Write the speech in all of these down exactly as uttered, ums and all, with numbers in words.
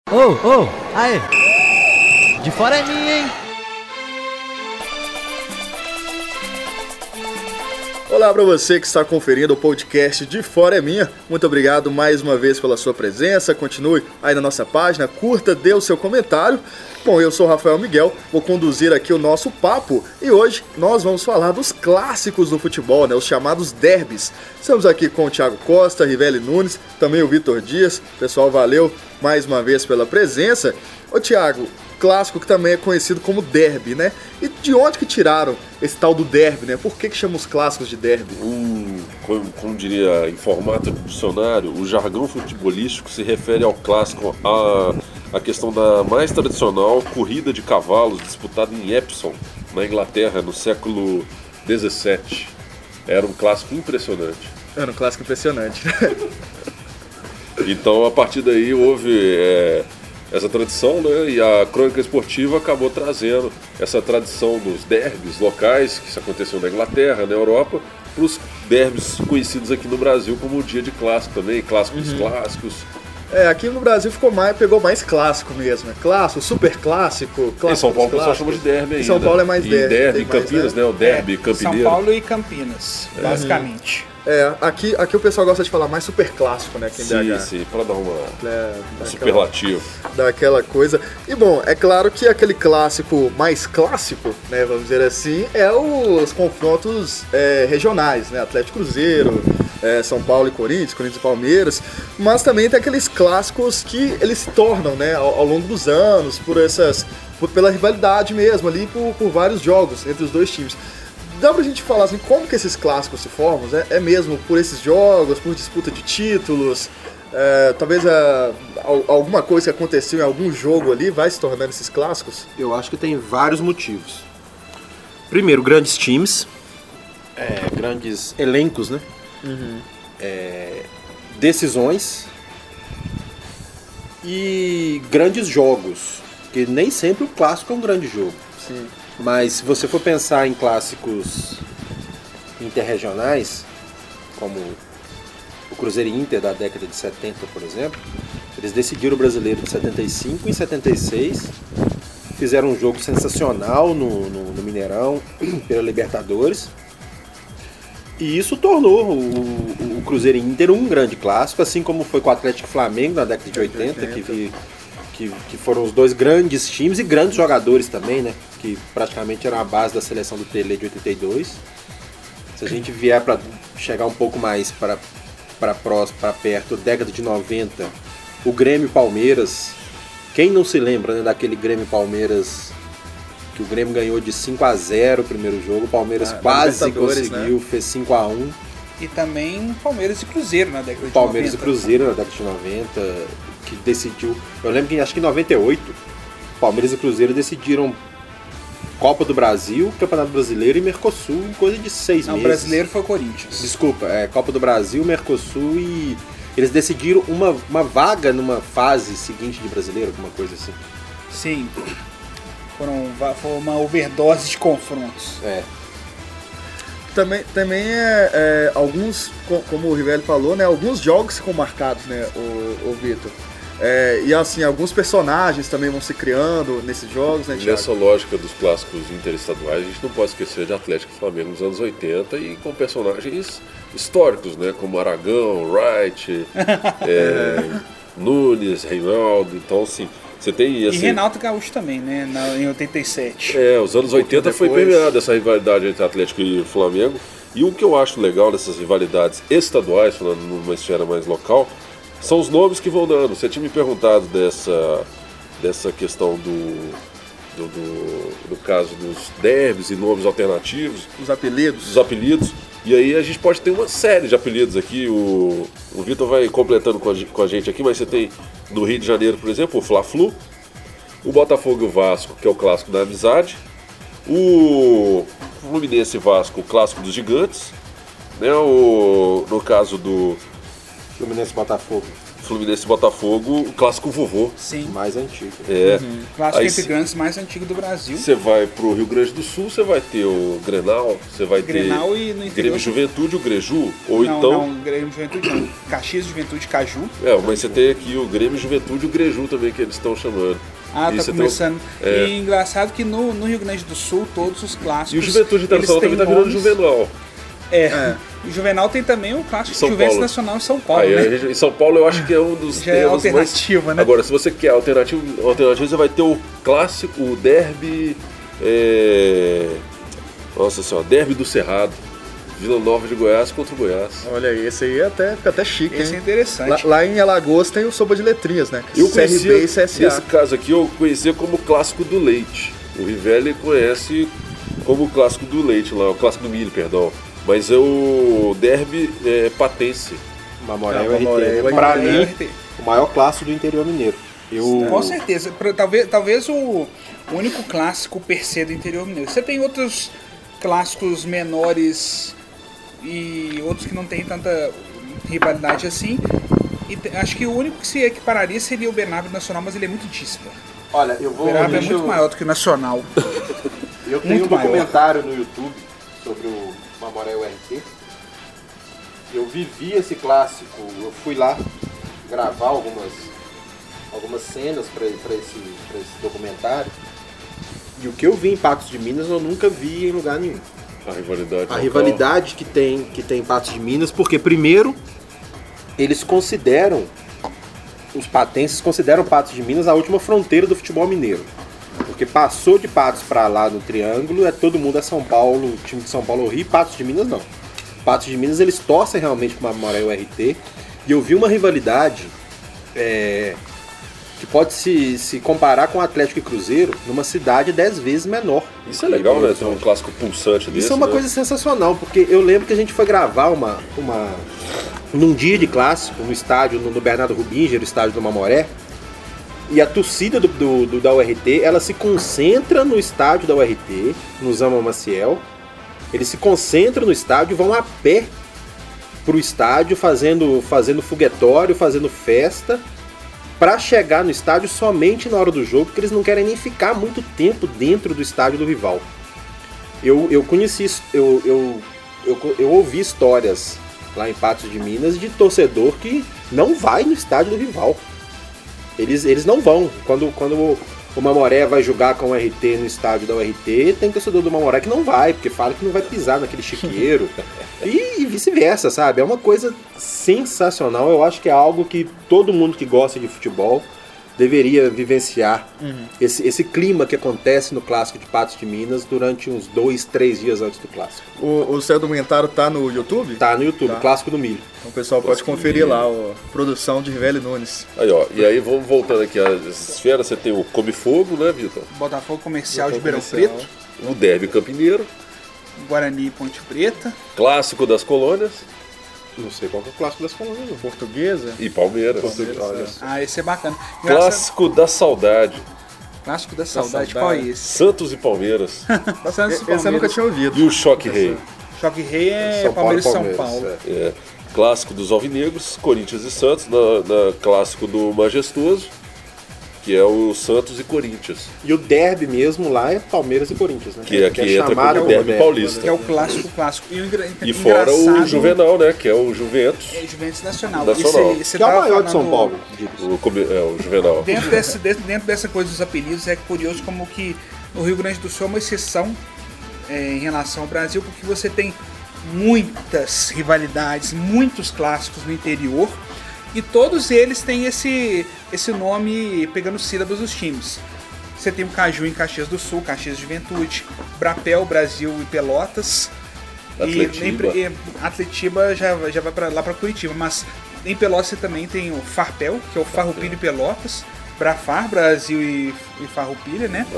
Ô, ô, aê! De fora é minha, hein? Olá para você que está conferindo o podcast De Fora é Minha. Muito obrigado mais uma vez pela sua presença. Continue aí na nossa página, curta, dê o seu comentário. Bom, eu sou o Rafael Miguel, vou conduzir aqui o nosso papo e hoje nós vamos falar dos clássicos do futebol, né, os chamados derbys. Estamos aqui com o Thiago Costa, Rivelli Nunes, também o Vitor Dias. Pessoal, valeu mais uma vez pela presença. Ô Thiago, clássico que também é conhecido como derby, né? E de onde que tiraram esse tal do derby, né? Por que que chamam os clássicos de derby? Um, como, como diria em formato de dicionário, o jargão futebolístico se refere ao clássico, a, a questão da mais tradicional corrida de cavalos disputada em Epsom, na Inglaterra, no século dezessete. Era um clássico impressionante. Era um clássico impressionante. Então, a partir daí, houve... É, essa tradição, né? E a crônica esportiva acabou trazendo essa tradição dos derbys locais, que isso aconteceu na Inglaterra, na Europa, para os derbys conhecidos aqui no Brasil como o dia de clássico também, clássico dos Uhum. clássicos. É, aqui no Brasil ficou mais, pegou mais clássico mesmo, é clássico, super clássico, clássico. Em São Paulo o dos pessoal chama clássicos. de derby ainda. Em São Paulo é mais e derby, derby, tem mais Campinas, derby. né? O derby É, campineiro. São Paulo e Campinas, basicamente. É, aqui, aqui o pessoal gosta de falar mais super clássico, né, aqui em B Sim, H. sim, para dar uma, É, um daquela- superlativo. daquela coisa. E bom, é claro que aquele clássico mais clássico, né, vamos dizer assim, é os confrontos é, regionais, né, Atlético Cruzeiro, é, São Paulo e Corinthians, Corinthians e Palmeiras, mas também tem aqueles clássicos que eles se tornam, né, ao, ao longo dos anos, por essas, por, pela rivalidade mesmo ali, por, por vários jogos entre os dois times. Dá pra gente falar assim, como que esses clássicos se formam? É, é mesmo por esses jogos, por disputa de títulos? É, talvez é, al- alguma coisa que aconteceu em algum jogo ali vai se tornando esses clássicos? Eu acho que tem vários motivos. Primeiro, grandes times, é, grandes elencos, né? É, decisões e grandes jogos, porque nem sempre o clássico é um grande jogo. Sim. Mas se você for pensar em clássicos interregionais, como o Cruzeiro e Inter da década de setenta, por exemplo, eles decidiram o Brasileiro de setenta e cinco e setenta e seis, fizeram um jogo sensacional no, no, no Mineirão, pela Libertadores, e isso tornou o, o, o Cruzeiro e Inter um grande clássico, assim como foi com o Atlético e Flamengo na década de oitenta, que, que, que, que foram os dois grandes times e grandes jogadores também, né? Que praticamente eram a base da seleção do Tele de oitenta e dois. Se a gente vier para chegar um pouco mais para para perto, década de noventa, o Grêmio e Palmeiras, quem não se lembra, né, daquele Grêmio e Palmeiras que o Grêmio ganhou de cinco a zero o primeiro jogo, o Palmeiras Ah, quase Libertadores, conseguiu, fez cinco a um. E também Palmeiras e Cruzeiro na década de Palmeiras e noventa. Cruzeiro na década de noventa, que decidiu. Eu lembro que acho que em noventa e oito, Palmeiras e Cruzeiro decidiram Copa do Brasil, Campeonato Brasileiro e Mercosul em coisa de seis Não, o meses. brasileiro foi o Corinthians. Desculpa, é Copa do Brasil, Mercosul e eles decidiram uma, uma vaga numa fase seguinte de brasileiro, alguma coisa assim. Sim. Foram, va- foi uma overdose de confrontos. É. Também, também é, é, alguns, co- como o Rivelli falou, né, alguns jogos ficam marcados, né, o, o Vitor. É, e assim, alguns personagens também vão se criando nesses jogos, né, Thiago? Nessa lógica dos clássicos interestaduais, a gente não pode esquecer de Atlético e Flamengo nos anos oitenta e com personagens históricos, né? Como Aragão, Wright, é, Nunes, Reinaldo. Então, assim, você tem... E Assim, Renato Gaúcho também, né? Na, em oitenta e sete. É, os anos oitenta foi depois. permeada essa rivalidade entre Atlético e Flamengo. E o que eu acho legal dessas rivalidades estaduais, falando numa esfera mais local, são os nomes que vão dando. Você tinha me perguntado dessa, dessa questão do, do, do, do caso dos derbys e nomes alternativos, Os apelidos. dos apelidos. E aí a gente pode ter uma série de apelidos aqui. O, o Vitor vai completando com a, com a gente aqui, mas você tem no Rio de Janeiro, por exemplo, o Fla-Flu, o Botafogo e o Vasco, que é o clássico da amizade, o Fluminense e Vasco, o clássico dos gigantes, né? O, no caso do Fluminense e Botafogo. Fluminense e Botafogo, o clássico vovô. Sim. Mais antigo. É. Uhum. Clássico Aí entre se- grandes mais antigo do Brasil. Você vai pro Rio Grande do Sul, você vai ter o Grenal, você vai Grenal ter e no interior. Grêmio Juventude, o Greju, ou não, então... não, Grêmio Juventude não. Caxias Juventude Caju. É, mas você tem aqui o Grêmio Juventude e o Greju também, que eles estão chamando. Ah, E tá você começando. tem o- é. E engraçado que no, no Rio Grande do Sul, todos os clássicos. E o Juventude Internacional eles também têm tá virando nomes- Juvenal. É. O Juvenal tem também o clássico São Juventus Paulo. Nacional em São Paulo, Aí, né? a gente- em São Paulo eu acho que é um dos Já é temas mais... alternativa, né? Agora, se você quer alternativa, alternativa, você vai ter o clássico, o derby... É... Nossa senhora, derby do Cerrado. Vila Nova de Goiás contra o Goiás. Olha aí, esse aí até, fica até chique, Esse é hein? interessante. Lá, lá em Alagoas tem o sopa de letrinhas, né? Eu C R B conhecia, e C S A. nesse caso aqui, eu conhecia como clássico do leite. O Rivelli conhece como o clássico do leite lá, o clássico do milho, perdão. Mas é o derby é, patense. Mamoré É, e o Mamoré e R T. o Pra R T. mim, R T. o maior clássico do interior mineiro. Eu... Com certeza. Pra- Talvez, talvez o, o único clássico per se do interior mineiro. Você tem outros clássicos menores e outros que não tem tanta rivalidade assim. E te- acho que o único que se equipararia seria o Bernabe Nacional, mas ele é muito dísparo. Olha, eu O vou... Bernabe é deixa muito eu- maior do que o Nacional. Eu tenho Muito um maior. documentário no YouTube sobre o Mamoré e o R T. Eu vivi esse clássico, eu fui lá gravar algumas, algumas cenas para esse, pra esse documentário. E o que eu vi em Patos de Minas eu nunca vi em lugar nenhum. A rivalidade. A local. rivalidade que tem, que tem em Patos de Minas, porque primeiro eles consideram, os patenses consideram Patos de Minas a última fronteira do futebol mineiro. Porque passou de Patos para lá no Triângulo, é todo mundo é São Paulo, o time de São Paulo Rio, Patos de Minas não. Patos de Minas eles torcem realmente para o Mamoré e o R T. E eu vi uma rivalidade é, que pode se, se comparar com o Atlético e Cruzeiro numa cidade dez vezes menor. Isso é legal, né? Ter um clássico pulsante desse. Isso é uma né? coisa sensacional, porque eu lembro que a gente foi gravar uma, uma num dia de clássico, no estádio, no, no Bernardo Rubinger, o estádio do Mamoré, e a torcida do, do, do- da U R T, ela se concentra no estádio da U R T, no Zama Maciel, eles se concentram no estádio e vão a pé pro estádio, fazendo, fazendo foguetório, fazendo festa, para chegar no estádio somente na hora do jogo, porque eles não querem nem ficar muito tempo dentro do estádio do rival. Eu, eu conheci, isso- eu, eu, eu, eu ouvi histórias lá em Patos de Minas de torcedor que não vai no estádio do rival. Eles, eles não vão. Quando, quando o, o Mamoré vai jogar com o R T no estádio da U R T, tem torcedor do Mamoré que não vai, porque fala que não vai pisar naquele chiqueiro. e e vice-versa, sabe? É uma coisa sensacional. Eu acho que é algo que todo mundo que gosta de futebol deveria vivenciar. Esse, esse clima que acontece no Clássico de Patos de Minas durante uns dois, três dias antes do Clássico. O, o seu documentário tá no YouTube? Tá no YouTube, Tá. Clássico do Milho. Então o pessoal pode conferir lá, ó, produção de Rivelli Nunes. Aí, ó. E aí, vamos voltando aqui às esferas. Você tem o Come Fogo, né, Vitor? Botafogo Comercial de Botafogo Ribeirão Comercial. Preto, O Derby Campineiro. Guarani e Ponte Preta. Clássico das Colônias. Não sei qual que é o Clássico das Colônias. não. Portuguesa? E Palmeiras. Palmeiras, Olha. é. Ah, esse é bacana. Engraçado- Clássico da Saudade. Clássico da Saudade, Saudade. qual é esse? Santos e Palmeiras. Santos e Esse eu nunca tinha ouvido. E o Choque Rei. Choque Rei é São Paulo e Palmeiras e São Palmeiras, Paulo. é. É. Clássico dos Alvinegros, Corinthians e Santos. Na, na clássico do Majestoso, que é o Santos e Corinthians. E o derby mesmo lá é Palmeiras e Corinthians, né? Que aqui entra chamado como derby paulista. Que é o clássico clássico. E, o engra- E fora engraçado o Juvenal, né? Que é o Juventus. É Juventus Nacional. Nacional. E cê- cê Que é o tava maior de São falando- Paulo, diga-se. O, come- é, o Juvenal. Dentro, desse, dentro, dentro dessa coisa dos apelidos, é curioso como que o Rio Grande do Sul é uma exceção é, em relação ao Brasil, porque você tem muitas rivalidades, muitos clássicos no interior, e todos eles têm esse, esse nome pegando sílabas dos times. Você tem o Caju em Caxias do Sul, Caxias Juventude, Brapel, Brasil e Pelotas. Atletiba. E, e Atletiba já, já vai pra, lá para Curitiba, mas em Pelotas você também tem o Farpel, que é o Farroupilha e Pelotas, Brafar, Brasil e, e Farroupilha, né?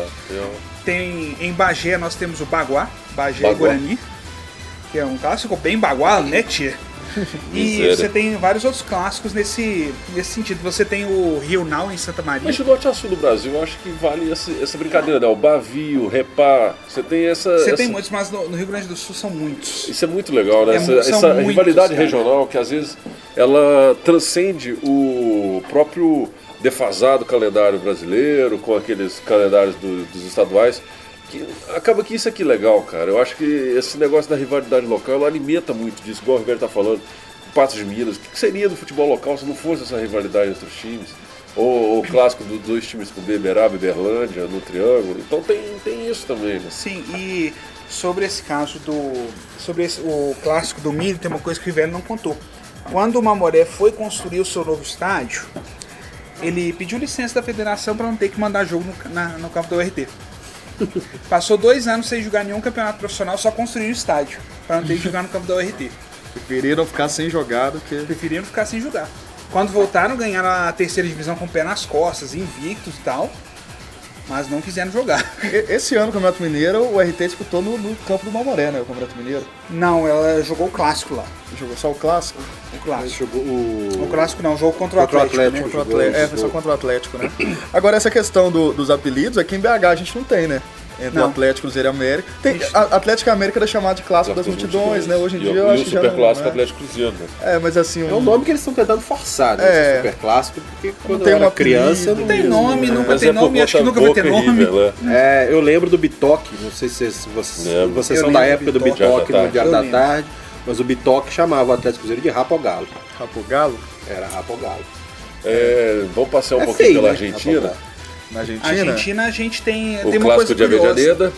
Tem em Bagé nós temos o Baguá, Bagé Baguá. e Guarani, que é um clássico bem bagual, né, tia? E Miséria. você tem vários outros clássicos nesse, nesse sentido. Você tem o Rio Now em Santa Maria. Mas o Norte a Sul do Brasil, eu acho que vale essa, essa brincadeira, né? O Bavi, o Repá, você tem essa... Você essa... tem muitos, mas no, no Rio Grande do Sul são muitos. Isso é muito legal, né? É essa mu- são essa muitos, rivalidade cara. regional que às vezes ela transcende o próprio defasado calendário brasileiro com aqueles calendários do- dos estaduais. Que acaba que isso aqui é legal, cara. Eu acho que esse negócio da rivalidade local ela alimenta muito disso, igual o Roberto tá falando. Patos de Minas, o que seria do futebol local se não fosse essa rivalidade entre os times? Ou o clássico dos dois times com Beberaba e Berlândia no Triângulo. Então tem, tem isso também, né? Sim, e sobre esse caso do... Sobre esse, o clássico do milho, tem uma coisa que o Rivelli não contou. Quando o Mamoré foi construir o seu novo estádio, ele pediu licença da federação para não ter que mandar jogo no, na- no campo do U R T. Passou dois anos sem jogar nenhum campeonato profissional, só construir o estádio, para não ter que jogar no campo da U R T. Preferiram ficar sem jogar do que... Preferiram ficar sem jogar. Quando voltaram, ganharam a terceira divisão com o pé nas costas, invictos e tal, mas não quiseram jogar. E- Esse ano, o Campeonato Mineiro, o R T disputou no, no campo do Mamoré, né? O Campeonato Mineiro. Não, ela jogou o clássico lá. Jogou só o clássico. O clássico. Jogou o... O clássico não, o jogo contra o Contra o Atlético. Atlético. né? Contra o jogou, Atlético. É, foi só jogou. contra o Atlético, né? Agora, essa questão do- dos apelidos, aqui em B H a gente não tem, né? Entre Não. o Atlético, Cruzeiro e América. Tem, a, Atlético e América era chamado de clássico das multidões, né? Hoje em E dia o- eu e acho o que já Super não, Clássico né? Atlético Cruzeiro, né? É, mas assim... É um nome que eles estão tentando forçar, né? É. Super clássico, porque quando tem eu um era criança... apelido. Não tem nome, nunca Mas tem é por nome, acho que conta nunca vai ter Boca e nome. River, né? É, eu lembro do Bitoque, não sei se vocês, vocês, Lembro. vocês Eu são da lembro época do do Bitoque. Bitoque no Diário Eu da lembro. Tarde, mas o Bitoque chamava o Atlético Cruzeiro de Rapo ao Galo. Rapo Galo, Era Rapo ao Galo. É, vamos passear um É pouquinho feio, pela né? Argentina. na A Argentina. Argentina, a gente tem, O tem uma coisa clássico de curiosa. Avellaneda.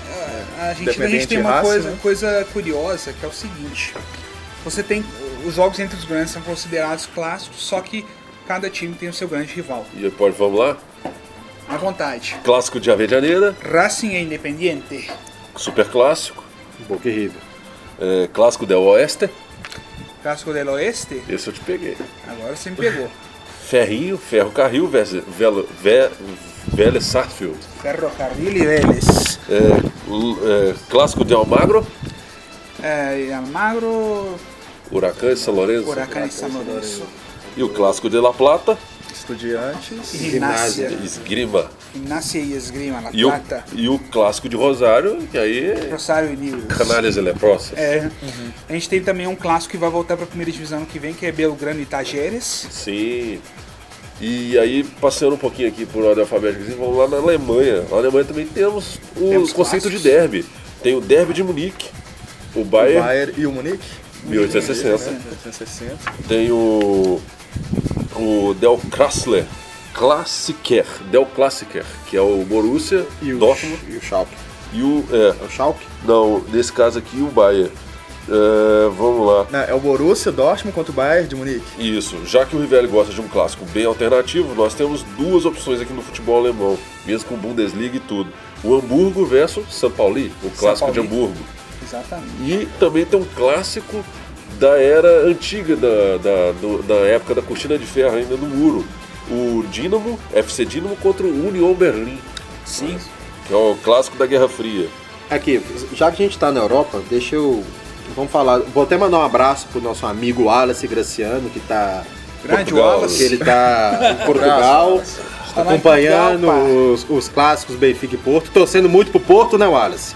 A Argentina, a gente tem Independente uma Racing, coisa, né? coisa curiosa, que é o seguinte. Você tem... Os jogos entre os grandes são considerados clássicos, só que cada time tem o seu grande rival. E pode, vamos lá? À vontade. Clássico de Avellaneda, Racing e Independiente. Super Clássico, Boca e River. é, Clássico del Oeste, Clássico del Oeste. esse eu te peguei. Agora você me pegou. Ferrinho, Ferro Carril, Vélez Vel- Vel- Vélez Sarsfield. Ferrocarril e Vélez. É, l- é, Clássico de Almagro, É, e Almagro, Huracán e São Lourenço. Huracán e São Lourenço. E o Clássico de La Plata, Estudiantes. E Gimnasia. Esgrima. Gimnasia e Esgrima, La E o, Plata. e o Clássico de Rosário, que aí é Rosário e News. Canalhas e Leproças. É. A gente tem também um clássico que vai voltar para a primeira divisão ano que vem, que é Belgrano e Tajeres. Sim. E aí, passeando um pouquinho aqui por ordem alfabética, assim, vamos lá na Alemanha. Na Alemanha também temos o Temos conceito clássicos. de derby. Tem o derby de Munique, o O Bayern, Bayern e o Munique. mil oitocentos e sessenta. mil oitocentos e sessenta. Tem o, o Del Klassiker, Klassiker, Del Klassiker, que é o Borussia, E o, Dortmund e o Schalke. e o... É, É o Schalke? não, nesse caso aqui o Bayern. É, vamos lá. Não, é o Borussia Dortmund contra o Bayern de Munique. Isso, já que o Rivelli gosta de um clássico bem alternativo, nós temos duas opções aqui no futebol alemão, mesmo com Bundesliga e tudo. O Hamburgo versus São Paulo, o clássico de Paulo. Hamburgo. Exatamente. E também tem um clássico da era antiga, da, da, do- da época da cortina de ferro ainda no muro. O Dinamo, F C Dinamo contra o Union Berlim, Sim. que é o clássico da Guerra Fria. Aqui, já que a gente tá na Europa, deixa eu... Vamos falar... Vou até mandar um abraço pro nosso amigo Wallace Graciano, que tá... Grande Portugal, Wallace. que ele tá em Portugal, Tá lá em acompanhando Portugal, pá. os, os clássicos Benfica e Porto, torcendo muito pro Porto, né, Wallace?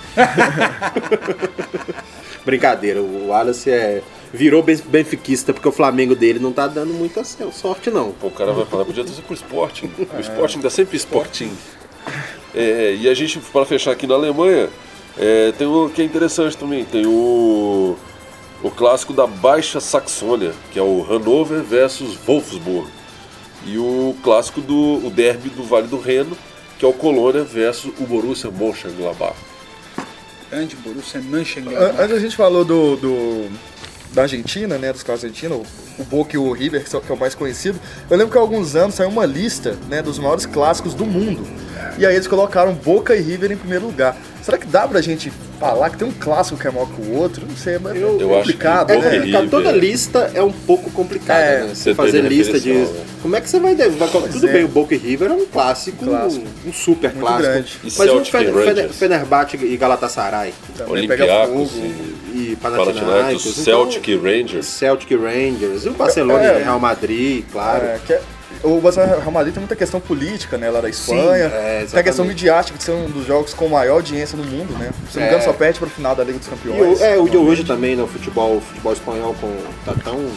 Brincadeira, o Wallace é, virou ben- benfiquista porque o Flamengo dele não tá dando muita sorte, não. Pô, o cara vai falar, podia torcer pro Sporting. O Sporting dá sempre Sporting. É, e a gente, para fechar aqui na Alemanha, é, tem um que é interessante também, tem o, o clássico da Baixa Saxônia, que é o Hannover versus Wolfsburg. E o clássico do o derby do Vale do Reno, que é o Colônia versus o Borussia Mönchengladbach. Grande Borussia An- Mönchengladbach. Antes a gente falou do, do- da Argentina, né, dos clássicos argentinos, o, o Boca e o River, que são- que é o mais conhecido. Eu lembro que há alguns anos saiu uma lista, né, dos maiores clássicos do mundo. E aí eles colocaram Boca e River em primeiro lugar. Será que dá pra gente falar que tem um clássico que é maior que o outro? Não sei, mas Eu- é eu acho complicado, que É, Boca né? e cara, River. toda lista é um pouco complicada, É, né? você Você fazer tem lista de... referencial, né? Como é que você vai... vai tudo é. bem, o Boca e River é um clássico, Clássico. um super Muito clássico. grande. E Mas o Celtic Fener- e Rangers. Fener- Fenerbahçe e Galatasaray. Também pega Olympiacos fogo. e- e Panathinaikos. Panathinaikos, Celtic então, Rangers. Celtic Rangers. E o Barcelona É, e Real Madrid, claro. É, que é- o Barcelona e Real Madrid tem muita questão política, né, lá da Espanha. é, tem a questão exatamente. midiática de ser um dos jogos com maior audiência no mundo, né? Se não me engano, É. só perde para o final da Liga dos E Campeões. o, é, o de hoje também, né? O futebol, o futebol espanhol com, tá tão,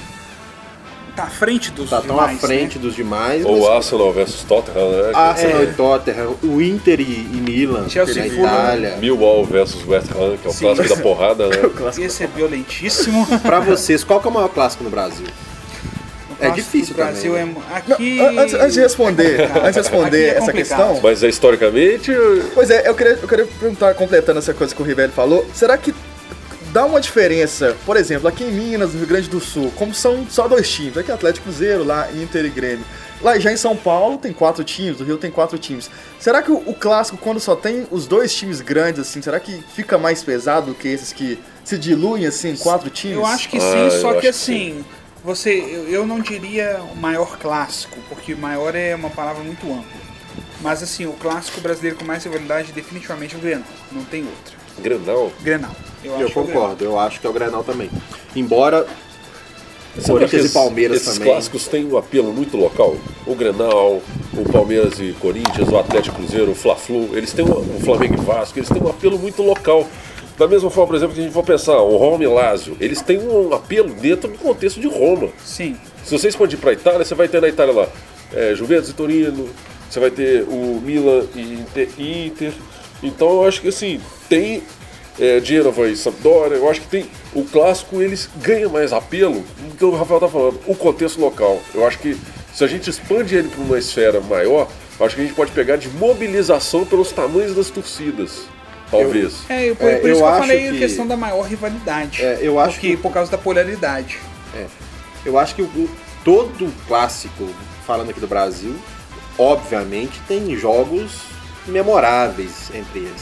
Tá à frente dos tá tão demais, à frente né? dos demais. Ou mas- Arsenal versus Tottenham, né? Arsenal É. e Tottenham, o Inter e, e Milan, Chelsea na e Fulham. Itália. Millwall versus West Ham, que é o Sim. clássico da porrada, né? Esse é violentíssimo. Pra vocês, qual que é o maior clássico no Brasil? O clássico difícil do Brasil também, é aqui. Não, antes, antes de responder, é complicado. antes de responder Aqui é essa complicado. questão, Mas é historicamente. pois é, eu queria, eu queria perguntar, completando essa coisa que o Rivelli falou, será que dá uma diferença, por exemplo, aqui em Minas, no Rio Grande do Sul, como são só dois times, aqui é Atlético e Cruzeiro, lá Inter e Grêmio. Lá já em São Paulo tem quatro times, no Rio tem quatro times. Será que o, o clássico, quando só tem os dois times grandes, assim, será que fica mais pesado do que esses que se diluem assim em quatro times? Eu acho que Ah, sim, eu só acho que que assim, você, eu, eu não diria o maior clássico, porque maior é uma palavra muito ampla. Mas assim, o clássico brasileiro com mais rivalidade definitivamente é o Grenal, não tem outro. Grenal. Grenal. Eu, Eu acho que é o concordo, eu acho que é o Grenal também. Embora Sabe Corinthians que e esses- Palmeiras esses também. clássicos têm um apelo muito local. O Grenal, o Palmeiras e Corinthians, o Atlético Cruzeiro, o Fla-Flu, eles têm um, o Flamengo e Vasco, eles têm um apelo muito local. Da mesma forma, por exemplo, que a gente for pensar, o Roma e Lazio, eles têm um apelo dentro do contexto de Roma. Sim. Se você expandir para a Itália, você vai ter na Itália lá é, Juventus e Torino, você vai ter o Milan e Inter, Inter. Então eu acho que assim, tem é, Genova e Sampdoria, eu acho que tem o clássico, eles ganham mais apelo do que o Rafael tá falando, o contexto local. Eu acho que se a gente expande ele para uma esfera maior, eu acho que a gente pode pegar de mobilização pelos tamanhos das torcidas, talvez. É, eu, por, É, por eu isso que eu acho falei a que- questão da maior rivalidade. É, eu acho porque, que- por causa da polaridade. eu acho que o, o- todo clássico, falando aqui do Brasil, obviamente tem jogos memoráveis entre eles.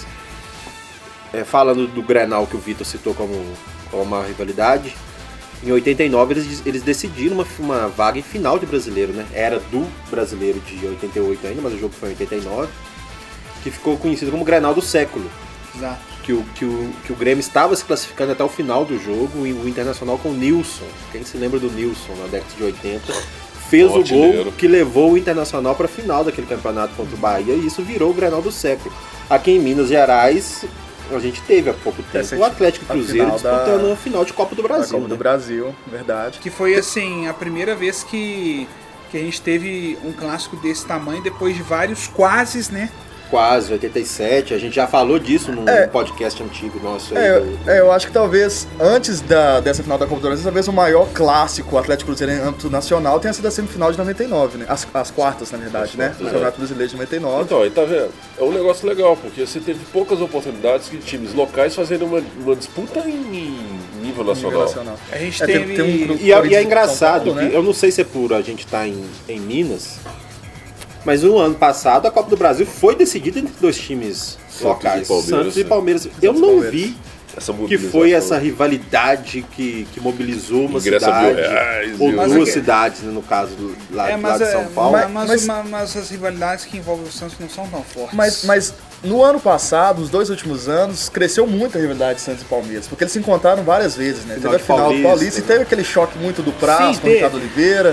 É, falando do Grenal que o Vitor citou como, como uma rivalidade, em oitenta e nove eles, eles decidiram uma, uma vaga em final de brasileiro, né? Era do brasileiro de oitenta e oito ainda, mas o jogo foi em oitenta e nove, que ficou conhecido como Grenal do século. Exato. Que o, que, o, que o Grêmio estava se classificando até o final do jogo, e o Internacional com o Nilson. Quem se lembra do Nilson na década de oitenta? Fez Um o gol artilheiro. que levou o Internacional para a final daquele campeonato contra o Bahia, e isso virou o Grenal do século. Aqui em Minas Gerais, a gente teve há pouco tempo Recente, o Atlético e a Cruzeiro final da- disputando a final de Copa do Da Brasil. Copa né? do Brasil, verdade. Que foi assim, a primeira vez que, que a gente teve um clássico desse tamanho depois de vários quases, né? Quase, oitenta e sete, a gente já falou disso num É. podcast antigo nosso aí. É, do- é, eu acho que talvez, antes da, dessa final da Copa do Brasil, talvez o maior clássico o Atlético Cruzeiro em âmbito nacional tenha sido a semifinal de noventa e nove, né? As, as quartas, na verdade, As né? quartas, Do é. Campeonato Brasileiro de noventa e nove. Então, aí tá vendo? É um negócio legal, porque você teve poucas oportunidades de times locais fazerem uma, uma disputa em, em nível nacional. Nível nacional. A gente É, tem- teve. tem um grupo- E é, e é Corinthians e engraçado, São Paulo, que né? eu não sei se é por a gente estar em, em Minas, mas no ano passado a Copa do Brasil foi decidida entre dois times Santos locais, e Palmeiras, Santos e né? Palmeiras. Eu Santos e não Palmeiras. vi Essa que mobilização. foi essa rivalidade que, que mobilizou uma Ingresso a mil cidade, reais, ou mil- Mas duas é que- cidades, né, no caso do, lá, É, lá mas, de é, São Paulo. mas, Mas- mas, mas- mas as rivalidades que envolvem o Santos não são tão fortes. Mas, mas no ano passado, os dois últimos anos, cresceu muito a rivalidade de Santos e Palmeiras, porque eles se encontraram várias vezes, né? Final Teve a de final do Paulista, Paulista e né? teve aquele choque muito do Praz Sim, com o Ricardo teve. Oliveira.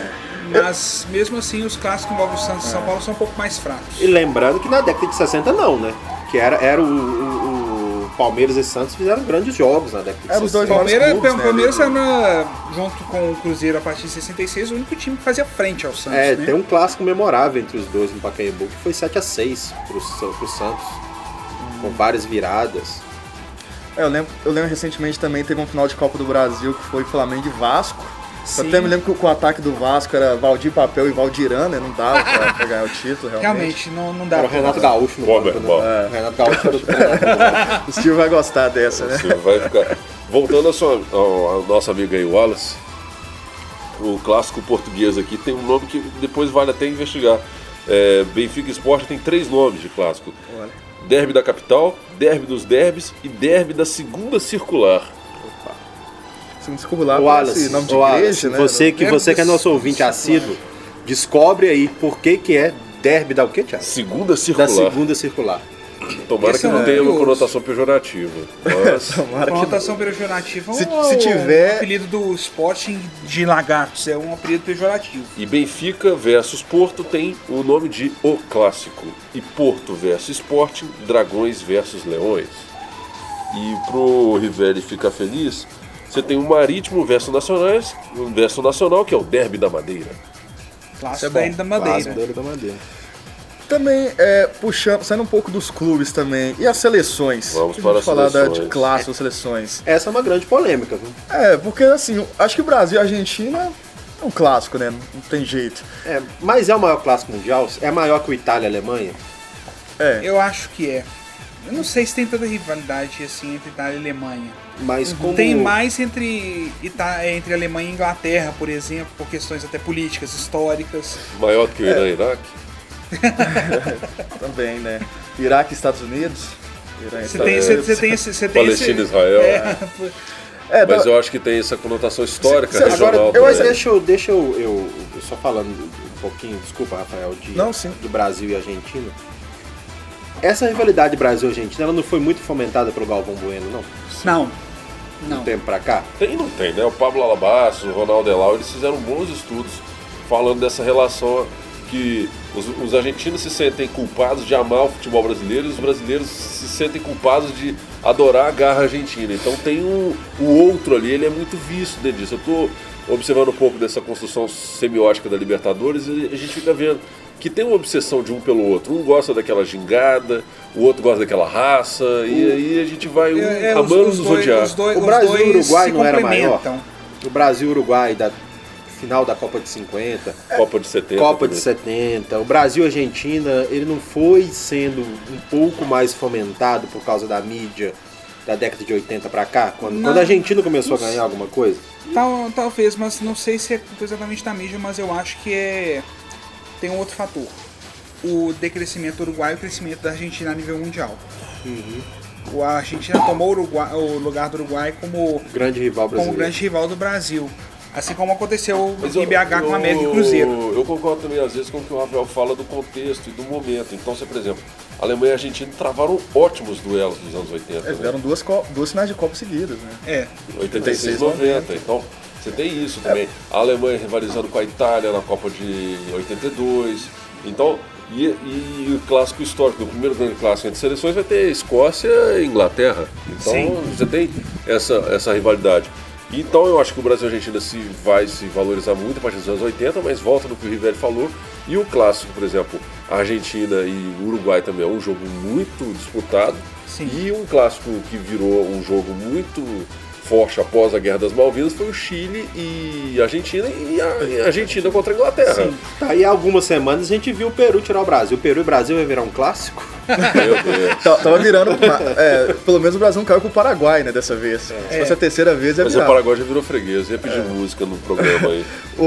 Mas mesmo assim, os clássicos que envolvem o Santos e São Paulo são um pouco mais fracos. E lembrando que na década de sessenta não, né? Que era, era o, o- o Palmeiras e Santos fizeram grandes jogos na década de Eram os dois sessenta. maiores Palmeiras, clubes, né, Palmeiras ali. era, junto com o Cruzeiro a partir de sessenta e seis, o único time que fazia frente ao Santos. É, né? tem um clássico memorável entre os dois no Pacaembu, que foi sete a seis pro, Sa- pro Santos, com várias viradas. É, eu lembro, eu lembro recentemente também teve um final de Copa do Brasil que foi Flamengo e Vasco. Eu Sim. até me lembro que o, o ataque do Vasco era Valdir Papel e Valdirã, né? Não dava pra, pra ganhar o título, realmente. Realmente, não, não dá Era o pra- Renato Gaúcho no Bom, banco, meu irmão. né? O Renato Gaúcho era o treinador. O Steve vai gostar dessa, né? Você vai ficar. Voltando à sua, ao, ao nosso amigo aí, Wallace, o clássico português aqui tem um nome que depois vale até investigar. É, Benfica Sport tem três nomes de clássico: Olha. Derby da Capital, Derby dos Derbys e Derby da Segunda Circular. Se não circular, O parece Wallace, nome de o Wallace, igreja, né? você, que, Derby você que é da nosso ouvinte Circular. assíduo, descobre aí por que, que é derby da o quê, Thiago? Segunda Da Circular. segunda circular. Tomara Esse que é não um tenha uma curioso. conotação pejorativa. Mas Tomara que Conotação pejorativa Se- é se o tiver- apelido do Sporting de Lagartos, é um apelido pejorativo. E Benfica versus Porto tem o nome de O Clássico. E Porto versus Sporting, Dragões versus Leões. E pro Rivelli ficar feliz, você tem o Marítimo versus Nacionais, versus Nacional, que é o Derby da Madeira. Clássico Isso é bom. da Ilha da Madeira. Clássico da Ilha da Madeira. também, é, puxando, saindo um pouco dos clubes também, e as seleções? Vamos A gente para as falar da, de seleções. clássicos, seleções. Essa é uma grande polêmica, viu? É, porque assim, acho que o Brasil e a Argentina é um clássico, né? Não tem jeito. É, mas é o maior clássico mundial? É maior que o Itália e a Alemanha? É. Eu acho que é. Eu não sei se tem tanta rivalidade assim entre Itália e Alemanha. Mas como... Tem mais entre, Ita- entre Alemanha e Inglaterra, por exemplo, por questões até políticas, históricas. Maior do que o Irã e Iraque? Também, né? Iraque e Estados Unidos. Irã e Você Estados tem, Unidos. você, você tem esse. Você tem Palestina e esse, Israel. É, É, Mas dá- eu acho que tem essa conotação histórica, Cê- cê- regional. Agora, eu, também. deixa, eu, deixa eu, eu, eu só falando um pouquinho, desculpa, Rafael, de, Não, sim. de Brasil e Argentina. Essa rivalidade Brasil-Argentina, ela não foi muito fomentada pelo Galvão Bueno, não? não. De Não. um tempo pra cá? Tem e não tem, né? O Pablo Alabás, o Ronaldo Elau, eles fizeram bons estudos falando dessa relação que os, os argentinos se sentem culpados de amar o futebol brasileiro e os brasileiros se sentem culpados de adorar a garra argentina. Então tem um, o outro ali, ele é muito visto dentro disso. Eu estou observando um pouco dessa construção semiótica da Libertadores e a gente fica vendo que tem uma obsessão de um pelo outro. Um gosta daquela gingada, o outro gosta daquela raça, e aí a gente vai um, É, é, os- amando os nos dois- odiar. os dois- O os Brasil e o dois Uruguai se não era maior? complementam. O Brasil e o Uruguai da final da Copa de cinquenta, Copa de setenta. Copa de também. setenta, o Brasil e a Argentina, ele não foi sendo um pouco mais fomentado por causa da mídia da década de oitenta pra cá? Quando, Não. quando a Argentina começou a ganhar alguma coisa? Tal, talvez, mas não sei se é exatamente da mídia, mas eu acho que é. Tem um outro fator. O decrescimento do Uruguai e o crescimento da Argentina a nível mundial. O- A Argentina tomou o, Uruguai- o lugar do Uruguai como, Grande rival como brasileiro. grande rival do Brasil. Assim como aconteceu Mas em B H com o América e Cruzeiro. Eu concordo também, às vezes, com o que o Rafael fala do contexto e do momento. Então, você, por exemplo, a Alemanha e a Argentina travaram ótimos duelos nos anos oitenta. É, né? tiveram duas, co- duas finais de Copa seguidas, né? É. oitenta e seis, noventa. Então, você tem isso também. A Alemanha rivalizando com a Itália na Copa de oitenta e dois. Então, e, e o clássico histórico, o primeiro grande clássico entre seleções vai ter Escócia e Inglaterra. Então, Sim. você tem essa, essa rivalidade. Então, eu acho que o Brasil e a Argentina se, vai se valorizar muito a partir dos anos oitenta, mas volta no que o Rivelli falou. E o clássico, por exemplo, a Argentina e o Uruguai também é um jogo muito disputado. Sim. E um clássico que virou um jogo muito forte após a Guerra das Malvinas foi o Chile e a Argentina, e a, e a Argentina contra a Inglaterra. Sim. Tá, e há algumas semanas a gente viu o Peru tirar o Brasil. O Peru e o Brasil vai virar um clássico? Meu Deus. Tá- Tava virando. é, pelo menos o Brasil não caiu pro Paraguai, né? Dessa vez. Se fosse a terceira vez, ia Mas o virar. Paraguai já virou freguês, ia pedir música no programa aí.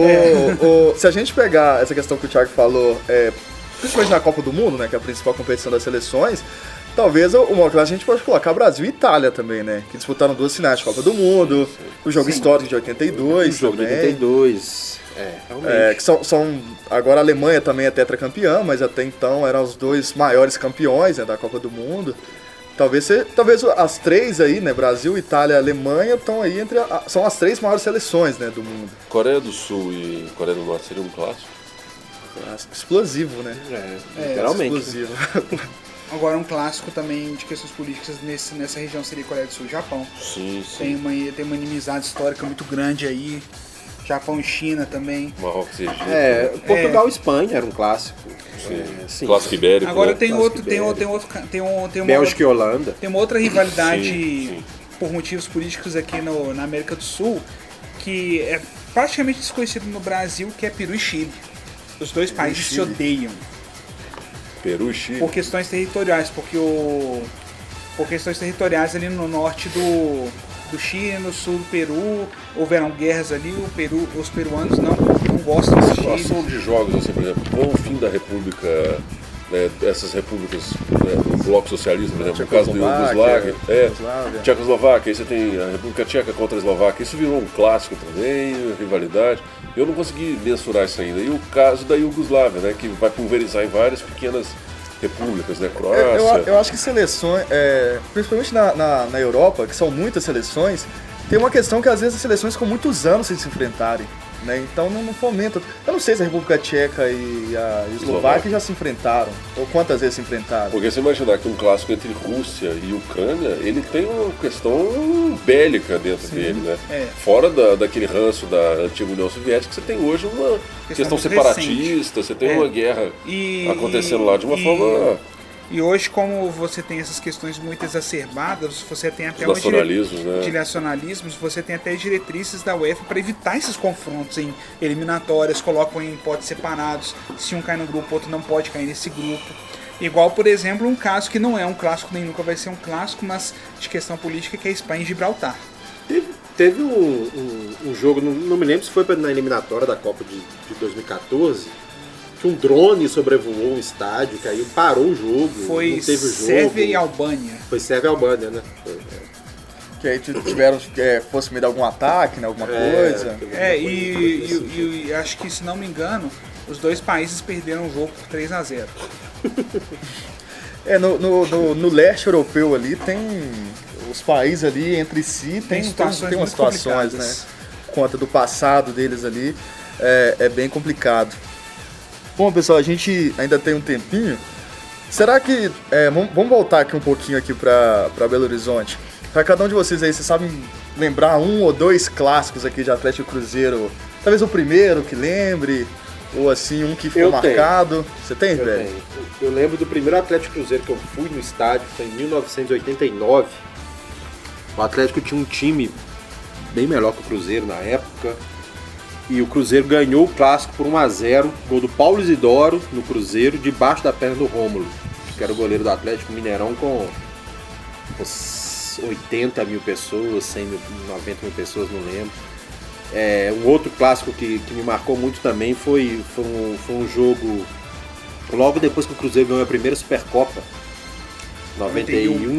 O, o- se a gente pegar essa questão que o Thiago falou, é, principalmente na Copa do Mundo, né, que é a principal competição das seleções, talvez o- uma classe a gente pode colocar Brasil e Itália também, né, que disputaram duas finais de Copa do Mundo, o jogo histórico de oitenta e dois O jogo de também, oitenta e dois. É, realmente. é, que são, são agora a Alemanha também é tetracampeã, mas até então eram os dois maiores campeões, né, da Copa do Mundo. Talvez, se- talvez as três aí, né, Brasil, Itália e Alemanha, estão aí entre a- são as três maiores seleções, né, do mundo. Coreia do Sul e Coreia do Norte seria um clássico? Explosivo, né? É, É, literalmente. Explosivo. Agora um clássico também de questões políticas nesse, nessa região seria Coreia do Sul e Japão. Sim, sim. Tem uma, tem uma inimizade histórica muito grande aí. Japão e China também. Marrocos e Egito. É, Portugal e Espanha era um clássico. Sim. É, sim. Clássico ibérico. Agora né? tem Clássico outro, tem, ibérico. outro- tem outro, ca- tem um, tem uma Bélgica e outra, Holanda. tem uma outra rivalidade Sim, sim. por motivos políticos aqui no, na América do Sul que é praticamente desconhecido no Brasil, que é Peru e Chile. Os dois países se Chile. odeiam Peru e Chile. por questões territoriais, porque o por questões territoriais ali no norte do do Chile, no sul do Peru, houveram guerras ali, o Peru, os peruanos não, não gostam do Chile. Situação de jogos, assim, por exemplo, com o fim da República, né, essas repúblicas né, do bloco socialista, por exemplo, no caso do Iugoslávia, é, Iugoslávia. Tchecoslováquia, aí você tem a República Tcheca contra a Eslováquia, isso virou um clássico também, rivalidade. Eu não consegui mensurar isso ainda. E o caso da Iugoslávia, né, que vai pulverizar em várias pequenas repúblicas, né? Eu, Croácia. eu, eu acho que seleções, é, principalmente na, na, na Europa, que são muitas seleções, tem uma questão que às vezes as seleções ficam muitos anos sem se enfrentarem. Né? Então não, não fomenta. Eu não sei se a República Tcheca e a Eslováquia já se enfrentaram, ou quantas vezes se enfrentaram. Porque se imaginar que um clássico entre Rússia e Ucrânia, ele tem uma questão bélica dentro Sim. dele, né? É. Fora da, daquele ranço da antiga União Soviética, você tem hoje uma questão, questão separatista, você tem é. uma guerra e, acontecendo lá de uma e, forma... E hoje, como você tem essas questões muito exacerbadas, você tem até Os nacionalismos, dire... né? de nacionalismos, você tem até diretrizes da UEFA para evitar esses confrontos em eliminatórias, colocam em potes separados, se um cai no grupo, o outro não pode cair nesse grupo. Igual, por exemplo, um caso que não é um clássico, nem nunca vai ser um clássico, mas de questão política, que é a Espanha e Gibraltar. Teve, teve um, um, um jogo, não, não me lembro se foi na eliminatória da Copa de, de dois mil e catorze, que um drone sobrevoou um estádio, que aí parou o jogo, foi não teve o jogo. Sérvia e Albânia. Foi Sérvia e Albânia, né? Foi, é. Que aí tiveram, é, fosse meio de algum ataque, né, alguma é, coisa. É, e, e, e, e acho que, se não me engano, os dois países perderam o jogo por três a zero. É, no, no, no, no leste europeu ali tem... Os países ali entre si tem, tem, situações tem, tem umas situações, né? Conta do passado deles ali, é, é bem complicado. Bom, pessoal, a gente ainda tem um tempinho. Será que... É, vamos voltar aqui um pouquinho aqui para Belo Horizonte. Para cada um de vocês aí, vocês sabem lembrar um ou dois clássicos aqui de Atlético e Cruzeiro? Talvez o primeiro que lembre, ou assim, um que ficou eu marcado. Tenho. Você tem, eu velho? Tenho. Eu lembro do primeiro Atlético Cruzeiro que eu fui no estádio, foi em mil novecentos e oitenta e nove. O Atlético tinha um time bem melhor que o Cruzeiro na época. E o Cruzeiro ganhou o clássico por um a zero, gol do Paulo Isidoro no Cruzeiro, debaixo da perna do Rômulo, que era o goleiro do Atlético Mineirão, com oitenta mil pessoas, cem mil, noventa mil pessoas, não lembro. É, um outro clássico que, que me marcou muito também foi, foi, um, foi um jogo logo depois que o Cruzeiro ganhou a primeira Supercopa, noventa e um.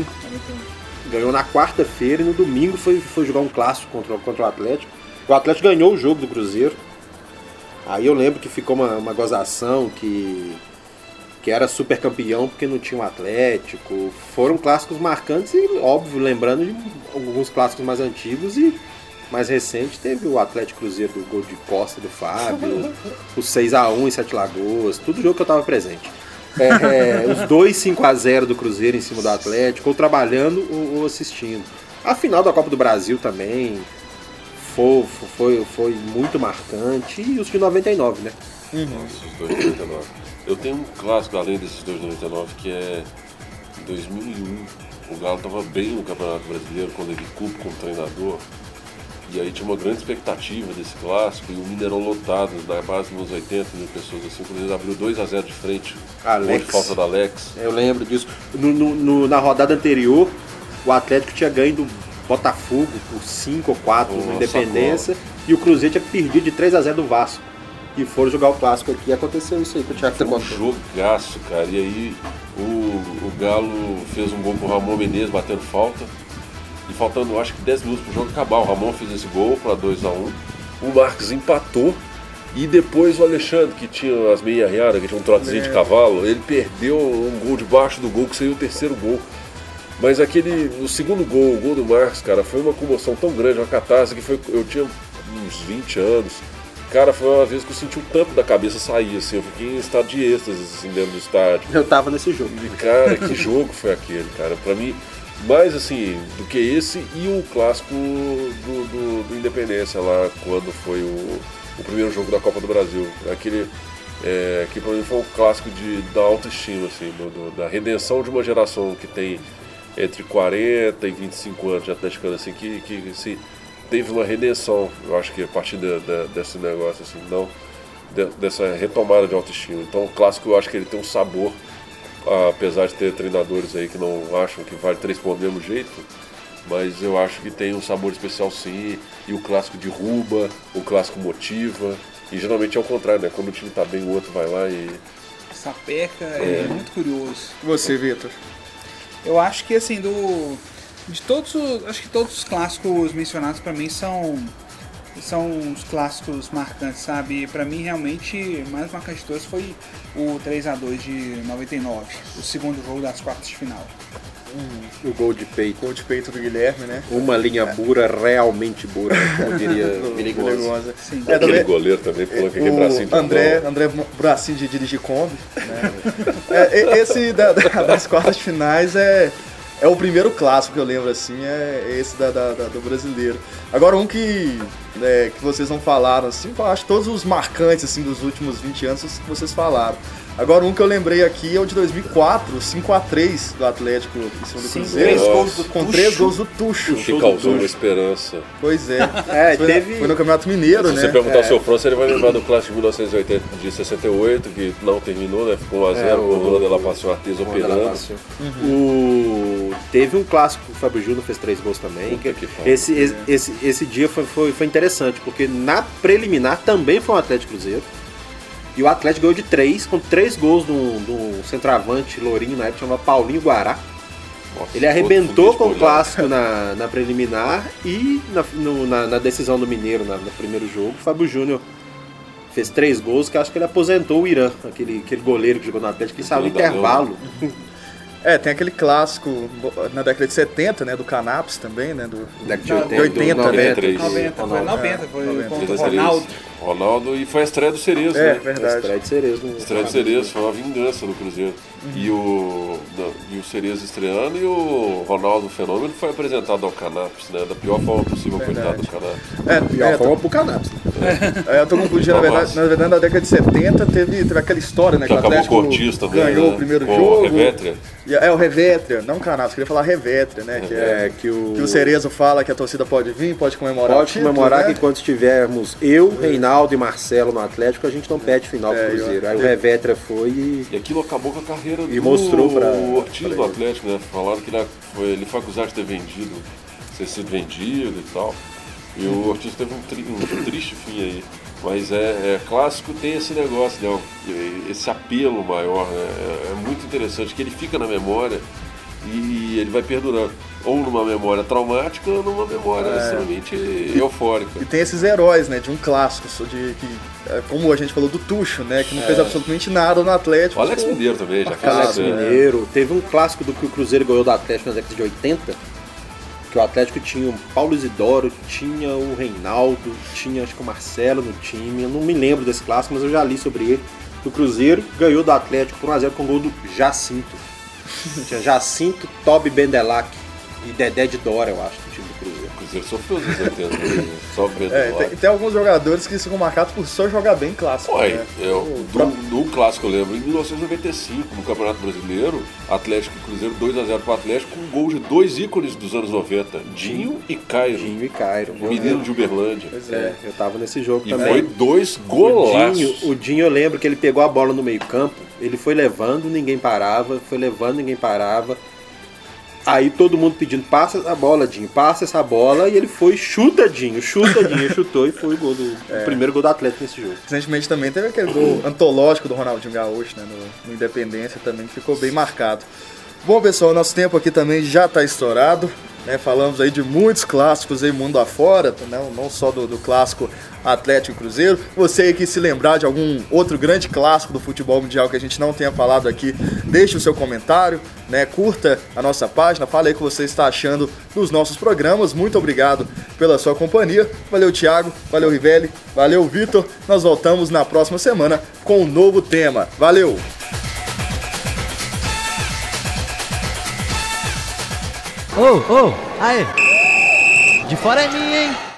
Ganhou na quarta-feira e no domingo foi, foi jogar um clássico contra, contra o Atlético. O Atlético ganhou o jogo do Cruzeiro. Aí eu lembro que ficou uma, uma gozação que, que era super campeão porque não tinha um Atlético. Foram clássicos marcantes e, óbvio, lembrando de alguns clássicos mais antigos e mais recente teve o Atlético Cruzeiro do gol de Costa do Fábio, o seis a um em Sete Lagoas, tudo jogo que eu estava presente. É, é, os dois cinco a zero do Cruzeiro em cima do Atlético, ou trabalhando ou, ou assistindo. A final da Copa do Brasil também foi, foi, foi muito marcante. E os de noventa e nove, né? Uhum. Nossa, os dois de noventa e nove. Eu tenho um clássico além desses dois de noventa e nove, que é dois mil e um. O Galo estava bem no Campeonato Brasileiro quando ele Cupo como treinador. E aí tinha uma grande expectativa desse clássico, e o Mineirão lotado, na base de uns oitenta mil pessoas, assim, quando ele abriu dois a zero de frente, Alex. de falta da Alex. Eu lembro disso. No, no, no, na rodada anterior, o Atlético tinha ganho do Botafogo por cinco ou quatro oh, na Independência, e o Cruzeiro tinha perdido de três a zero do Vasco. E foram jogar o clássico aqui e aconteceu isso aí que o Thiago tá contando. Um jogaço, cara. E aí o, o Galo fez um gol pro Ramon Menezes batendo falta. E faltando, acho que dez minutos pro jogo acabar, o Ramon fez esse gol para dois a um. O Marcos empatou. E depois o Alexandre, que tinha as meia reada, que tinha um trotezinho é. de cavalo, ele perdeu um gol debaixo do gol, que seria o terceiro gol. Mas aquele, o segundo gol, o gol do Marcos, cara, foi uma comoção tão grande, uma catarse, que foi, eu tinha uns vinte anos. Cara, foi uma vez que eu senti o tampo da cabeça sair, assim, eu fiquei em estado de êxtase, assim, dentro do estádio. Eu tava nesse jogo. E, cara, que jogo foi aquele, cara? Pra mim, mais assim, do que esse e o clássico do, do, do Independência lá, quando foi o, o primeiro jogo da Copa do Brasil. Aquele, é, que pra mim foi um clássico de, da autoestima, assim, do, do, da redenção de uma geração que tem entre quarenta e vinte e cinco anos de atleticano, assim, que, que se teve uma redenção, eu acho que a partir de, de, desse negócio, assim, não, de, dessa retomada de autoestima. Então o clássico eu acho que ele tem um sabor, apesar de ter treinadores aí que não acham que vale três pontos do mesmo jeito, mas eu acho que tem um sabor especial sim, e o clássico derruba, o clássico motiva, e geralmente é o contrário, né? Quando o time tá bem, o outro vai lá e... Sapeca é, é muito curioso. E você, Vitor? Eu acho que assim, do... De todos os, acho que todos os clássicos mencionados para mim são são os clássicos marcantes, sabe? E pra mim, realmente, o mais marcante de todos foi o três a dois de noventa e nove, o segundo jogo das quartas de final. O gol de peito. Gol de peito do Guilherme, né? Uma linha bura, realmente bura, como diria Miligosa. Sim. É, Aquele também- goleiro também pulou com aquele bracinho de O André, mão. André bracinho de dirigir Kombi, né? É, e- esse da- da- das quartas de finais é, é o primeiro clássico que eu lembro, assim, é esse da, da- da- do brasileiro. Agora um que, né, que vocês não falaram, assim, eu acho que todos os marcantes, assim, dos últimos vinte anos que vocês falaram. Agora um que eu lembrei aqui é o de dois mil e quatro, cinco a três do Atlético em cima do Sim, Cruzeiro. três gols do Com Tucho. três gols do Tucho. Que causou uma esperança. Pois é. É, foi, teve- foi no Campeonato Mineiro, Se né? você perguntar É. ao seu França, ele vai lembrar do clássico de mil novecentos e oitenta, de sessenta e oito, que não terminou, né? Ficou um a zero, É, o o- Gordona de la Passion Artes Quando ela operando. passou. O... Teve um clássico que o Fábio Júnior fez três gols também. Puta que pariu. esse, esse, esse, esse dia foi, foi, foi interessante, porque na preliminar também foi um Atlético Cruzeiro. E o Atlético ganhou de três, com três gols do, do centroavante lourinho na época, chamava Paulinho Guará. Nossa, Ele arrebentou outro com o foguete molhado. clássico na, na preliminar e na, no- na, na decisão do Mineiro, na- no primeiro jogo. O Fábio Júnior fez três gols, que acho que ele aposentou o Irã, aquele, aquele goleiro que jogou no Atlético, que saiu no Goleador. intervalo. É, tem aquele clássico na década de setenta, né? Do Canaps também, né? Do, Década de de oitenta, do né? noventa, noventa, foi Ronaldo. noventa, foi noventa. contra o Três a três. Ronaldo. Ronaldo, e foi a estreia do Cerezo, É, né? verdade. Estreia de Cerezo. no- Estreia do Cerezo, foi uma vingança do Cruzeiro. E, o, não, e o Cerezo estreando e o Ronaldo Fenômeno foi apresentado ao Canaps, né? Da pior forma possível, coitado do Canaps. É, E a é, forma pro Canaps. é, eu tô confundindo, na verdade, na verdade, na década de setenta teve, teve aquela história, né? Que o acabou Atlético com o Ortiz também, ganhou né? o primeiro Com o jogo. Revétria. E- É, o Revétria, não Canaps, queria falar Revétria, né? Que, é, É, que o... que o Cerezo fala que a torcida pode vir, pode comemorar o Pode título, comemorar né? que quando estivermos eu, Reinaldo e Marcelo no Atlético, a gente não pede final pro É, Cruzeiro. eu- Aí o Revétria foi e... E aquilo acabou com a carreira E do mostrou pra- Ortiz pra no ele. Atlético, né? Falaram que ele foi, ele foi acusado de ter vendido, ter sido vendido e tal. E o Ortiz teve um, tri- um triste fim aí. Mas é, é clássico, tem esse negócio, né? Esse apelo maior, né? É, é muito interessante, que ele fica na memória e ele vai perdurando. Ou numa memória traumática ou numa memória É. extremamente eufórica. E tem esses heróis, né? De um clássico, só de que, é, como a gente falou do Tucho, né? Que não fez absolutamente nada no Atlético. O Alex Ficou- Mineiro também já fez Alex isso, né? Mineiro. Teve um clássico do que o Cruzeiro ganhou do Atlético na década de oitenta, que o Atlético tinha o Paulo Isidoro, tinha o Reinaldo, tinha acho que o Marcelo no time. Eu não me lembro desse clássico, mas eu já li sobre ele. O Cruzeiro ganhou do Atlético por um a zero com o gol do Jacinto. Tinha Jacinto, Toby Bendelac e Dedé de Dora, eu acho, no time do Cruzeiro. O Cruzeiro sofreu nos anos oitenta, né? Só vendo É, lá. tem, tem alguns jogadores que ficam marcados por só jogar bem clássico. Olha, né? eu, O do, do clássico eu lembro, em mil novecentos e noventa e cinco, no Campeonato Brasileiro, Atlético e Cruzeiro dois a zero para o Atlético, com um gol de dois ícones dos anos noventa, Dinho e Cairo, Dinho e Cairo. o menino de Uberlândia. Pois É, é. eu tava nesse jogo E também. foi dois O golaços. Dinho, o Dinho, eu lembro que ele pegou a bola no meio campo, ele foi levando, ninguém parava, foi levando, ninguém parava. Aí todo mundo pedindo, passa essa bola, Dinho, passa essa bola, e ele foi, chuta, Dinho, chuta, Dinho, chutou, e foi o, gol do, o primeiro gol do Atlético nesse jogo. Recentemente também teve aquele gol antológico do Ronaldinho Gaúcho, né? No, no Independência também, que ficou bem marcado. Bom, pessoal, nosso tempo aqui também já está estourado, né? Falamos aí de muitos clássicos aí mundo afora, não, não só do, do clássico Atlético e Cruzeiro. Você aí que se lembrar de algum outro grande clássico do futebol mundial que a gente não tenha falado aqui, deixe o seu comentário, né? Curta a nossa página, fale aí o que você está achando dos nossos programas. Muito obrigado pela sua companhia. Valeu, Thiago, valeu, Rivelli, valeu, Vitor. Nós voltamos na próxima semana com um novo tema. Valeu! Ô, ô, aê! De fora é minha, hein?